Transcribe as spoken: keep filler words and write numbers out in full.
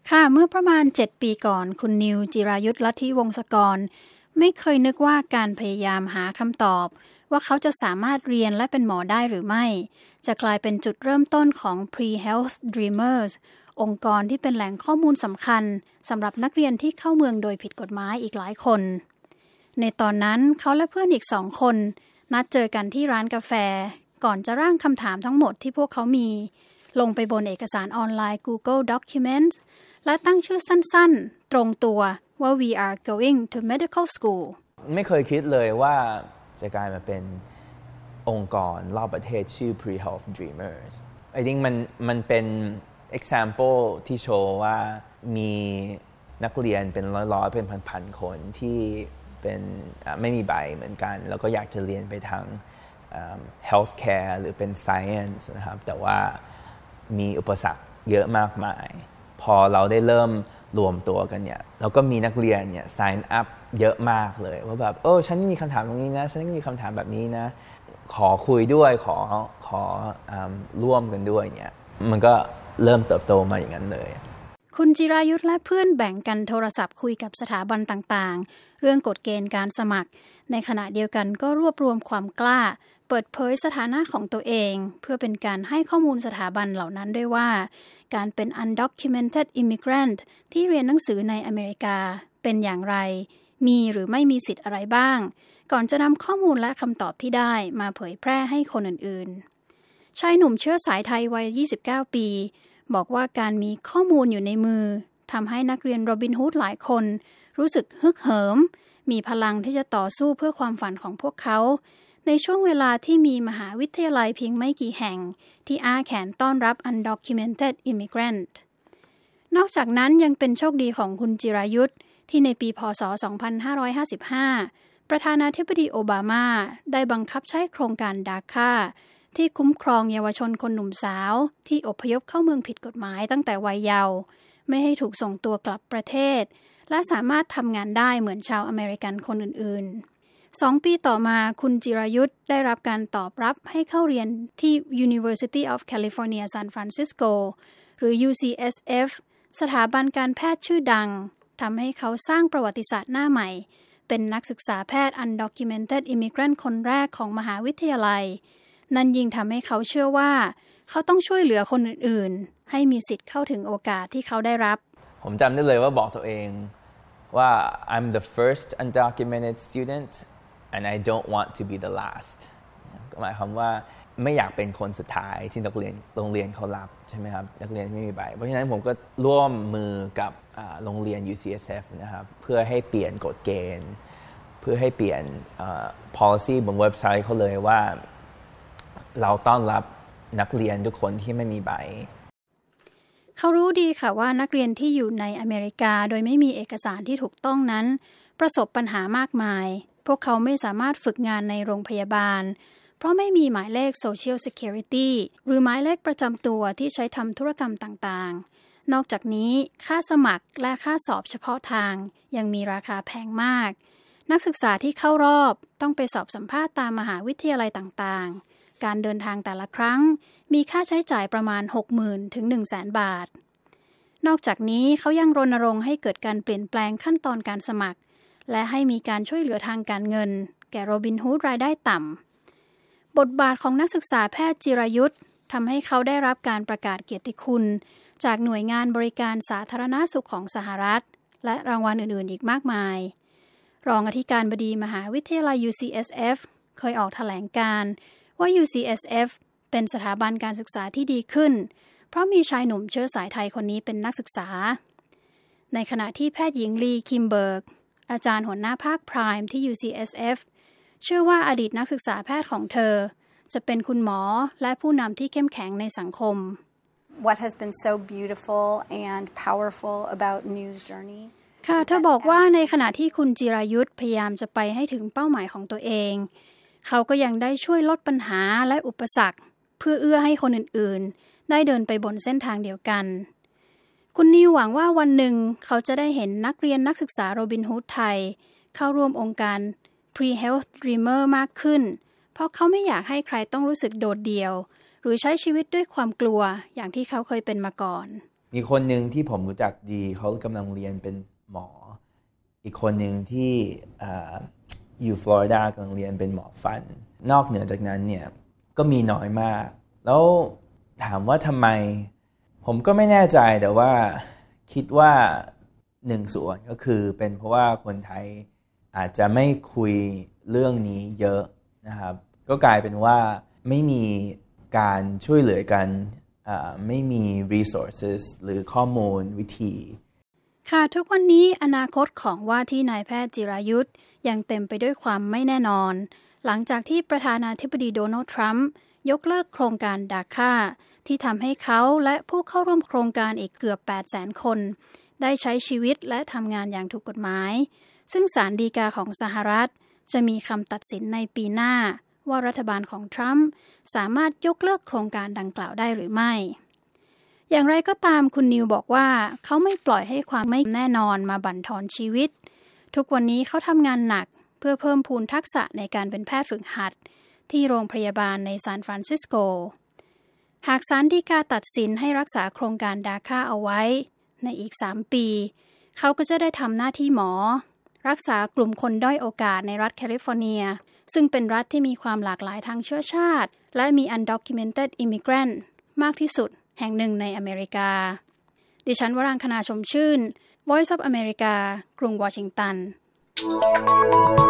ค่ะเมื่อประมาณเจ็ดปีก่อนคุณนิวจิรายุทธลัทธิวงศกรไม่เคยนึกว่าการพยายามหาคำตอบว่าเขาจะสามารถเรียนและเป็นหมอได้หรือไม่จะกลายเป็นจุดเริ่มต้นของ Pre-Health Dreamers องค์กรที่เป็นแหล่งข้อมูลสำคัญสำหรับนักเรียนที่เข้าเมืองโดยผิดกฎหมายอีกหลายคนในตอนนั้นเขาและเพื่อนอีกสองคนนัดเจอกันที่ร้านกาแฟก่อนจะร่างคำถามทั้งหมดที่พวกเขามีลงไปบนเอกสารออนไลน์ Google Documents และตั้งชื่อสั้นๆตรงตัวว่า We are going to medical school ไม่เคยคิดเลยว่าจะกลายมาเป็นองค์กรรอบประเทศชื่อ Pre-Health Dreamers I think มันมันเป็น example ที่โชว์ว่ามีนักเรียนเป็นร้อยๆเป็นพันๆคนที่เป็นไม่มีใบเหมือนกันแล้วก็อยากจะเรียนไปทาง healthcare หรือเป็น science นะครับแต่ว่ามีอุปสรรคเยอะมากมายพอเราได้เริ่มรวมตัวกันเนี่ยเราก็มีนักเรียนเนี่ย sign up เยอะมากเลยว่าแบบโอ้ฉันมีคำถามตรงนี้นะฉันมีคำถามแบบนี้นะขอคุยด้วยขอขอร่วมกันด้วยเนี่ยมันก็เริ่มเติบโตมาอย่างนั้นเลยคุณจิรายุทธและเพื่อนแบ่งกันโทรศัพท์คุยกับสถาบันต่างๆเรื่องกฎเกณฑ์การสมัครในขณะเดียวกันก็รวบรวมความกล้าเปิดเผยสถานะของตัวเองเพื่อเป็นการให้ข้อมูลสถาบันเหล่านั้นด้วยว่าการเป็น undocumented immigrant ที่เรียนหนังสือในอเมริกาเป็นอย่างไรมีหรือไม่มีสิทธิ์อะไรบ้างก่อนจะนำข้อมูลและคำตอบที่ได้มาเผยแพร่ให้คนอื่นๆชายหนุ่มเชื้อสายไทยวัยยี่สิบเก้าปีบอกว่าการมีข้อมูลอยู่ในมือทำให้นักเรียนโรบินฮูดหลายคนรู้สึกฮึกเหิมมีพลังที่จะต่อสู้เพื่อความฝันของพวกเขาในช่วงเวลาที่มีมหาวิทยาลัยเพียงไม่กี่แห่งที่อ้าแขนต้อนรับ undocumented immigrant นอกจากนั้นยังเป็นโชคดีของคุณจิรายุทธที่ในปีพ.ศ. สองพันห้าร้อยห้าสิบห้าประธานาธิบดีโอบามาได้บังคับใช้โครงการดาคาที่คุ้มครองเยาวชนคนหนุ่มสาวที่อพยพเข้าเมืองผิดกฎหมายตั้งแต่วัยเยาว์ไม่ให้ถูกส่งตัวกลับประเทศและสามารถทำงานได้เหมือนชาวอเมริกันคนอื่นๆสองปีต่อมาคุณจิรายุทธได้รับการตอบรับให้เข้าเรียนที่ University of California San Francisco หรือ ยู ซี เอส เอฟ สถาบันการแพทย์ชื่อดังทำให้เขาสร้างประวัติศาสตร์หน้าใหม่เป็นนักศึกษาแพทย์ undocumented immigrant คนแรกของมหาวิทยาลัยนั่นยิ่งทำให้เขาเชื่อว่าเขาต้องช่วยเหลือคนอื่นๆให้มีสิทธิ์เข้าถึงโอกาสที่เขาได้รับผมจำได้เลยว่าบอกตัวเองว่า I'm the first undocumented student and I don't want to be the last หมายความว่าไม่อยากเป็นคนสุดท้ายที่นักเรียนโรงเรียนเขารับใช่ไหมครับนักเรียนไม่มีใบเพราะฉะนั้นผมก็ร่วมมือกับโรงเรียน ยู ซี เอส เอฟ นะครับเพื่อให้เปลี่ยนกฎเกณฑ์เพื่อให้เปลี่ยน policy บนเว็บไซต์เขาเลยว่าเราต้อนรับนักเรียนทุกคนที่ไม่มีใบเขารู้ดีค่ะว่านักเรียนที่อยู่ในอเมริกาโดยไม่มีเอกสารที่ถูกต้องนั้นประสบปัญหามากมายพวกเขาไม่สามารถฝึกงานในโรงพยาบาลเพราะไม่มีหมายเลข Social Security หรือหมายเลขประจำตัวที่ใช้ทำธุรกรรมต่างๆนอกจากนี้ค่าสมัครและค่าสอบเฉพาะทางยังมีราคาแพงมากนักศึกษาที่เข้ารอบต้องไปสอบสัมภาษณ์ตามมหาวิทยาลัยต่างๆการเดินทางแต่ละครั้งมีค่าใช้จ่ายประมาณ หกหมื่น ถึง หนึ่งแสน บาทนอกจากนี้เขายังรณรงค์ให้เกิดการเปลี่ยนแปลงขั้นตอนการสมัครและให้มีการช่วยเหลือทางการเงินแก่โรบินฮูดรายได้ต่ำบทบาทของนักศึกษาแพทย์จิรายุทธทำให้เขาได้รับการประกาศเกียรติคุณจากหน่วยงานบริการสาธารณสุขของสหรัฐและรางวัลอื่นๆอีกมากมายรองอธิการบดีมหาวิทยาลัย ยู ซี เอส เอฟ เคยออกแถลงการณ์ว่า ยู ซี เอส เอฟ เป็นสถาบันการศึกษาที่ดีขึ้นเพราะมีชายหนุ่มเชื้อสายไทยคนนี้เป็นนักศึกษาในขณะที่แพทย์หญิงลีคิมเบิร์กอาจารย์หัวหน้าภาคไพร์มที่ ยู ซี เอส เอฟ เชื่อว่าอดีตนักศึกษาแพทย์ของเธอจะเป็นคุณหมอและผู้นำที่เข้มแข็งในสังคม What has been so beautiful and powerful about New's journey ค่ะเธอบอกว่าในขณะที่คุณจิรายุทธพยายามจะไปให้ถึงเป้าหมายของตัวเองเขาก็ยังได้ช่วยลดปัญหาและอุปสรรคเพื่อเอื้อให้คนอื่นๆได้เดินไปบนเส้นทางเดียวกันคุณนิวหวังว่าวันหนึ่งเขาจะได้เห็นนักเรียนนักศึกษาโรบินฮูดไทยเข้าร่วมองค์การ Pre-Health Dreamer มากขึ้นเพราะเขาไม่อยากให้ใครต้องรู้สึกโดดเดี่ยวหรือใช้ชีวิตด้วยความกลัวอย่างที่เขาเคยเป็นมาก่อนมีคนหนึ่งที่ผมรู้จักดีเขากำลังเรียนเป็นหมออีกคนหนึ่งที่อยู่ฟลอริดากำลังเรียนเป็นหมอฟันนอกเหนือจากนั้นเนี่ยก็มีน้อยมากแล้วถามว่าทำไมผมก็ไม่แน่ใจแต่ว่าคิดว่าหนึ่งส่วนก็คือเป็นเพราะว่าคนไทยอาจจะไม่คุยเรื่องนี้เยอะนะครับก็กลายเป็นว่าไม่มีการช่วยเหลือกันไม่มี resources หรือข้อมูลวิธีค่ะทุกวันนี้อนาคตของว่าที่นายแพทย์จิรายุทธยังเต็มไปด้วยความไม่แน่นอนหลังจากที่ประธานาธิบดีโดนัลด์ทรัมป์ยกเลิกโครงการดาค่าที่ทำให้เขาและผู้เข้าร่วมโครงการอีกเกือบ แปดแสน คนได้ใช้ชีวิตและทำงานอย่างถูกกฎหมายซึ่งศาลฎีกาของสหรัฐจะมีคำตัดสินในปีหน้าว่ารัฐบาลของทรัมป์สามารถยกเลิกโครงการดังกล่าวได้หรือไม่อย่างไรก็ตามคุณนิวบอกว่าเขาไม่ปล่อยให้ความไม่แน่นอนมาบั่นทอนชีวิตทุกวันนี้เขาทำงานหนักเพื่อเพิ่มพูนทักษะในการเป็นแพทย์ฝึกหัดที่โรงพยาบาลในซานฟรานซิสโกหากศาลฎีกาตัดสินให้รักษาโครงการดาค่าเอาไว้ในอีกสามปีเขาก็จะได้ทำหน้าที่หมอรักษากลุ่มคนด้อยโอกาสในรัฐแคลิฟอร์เนียซึ่งเป็นรัฐที่มีความหลากหลายทางเชื้อชาติและมี undocumented immigrant มากที่สุดแห่งหนึ่งในอเมริกาดิฉันวรังคณาชมชื่น Voice of America กรุงวอชิงตัน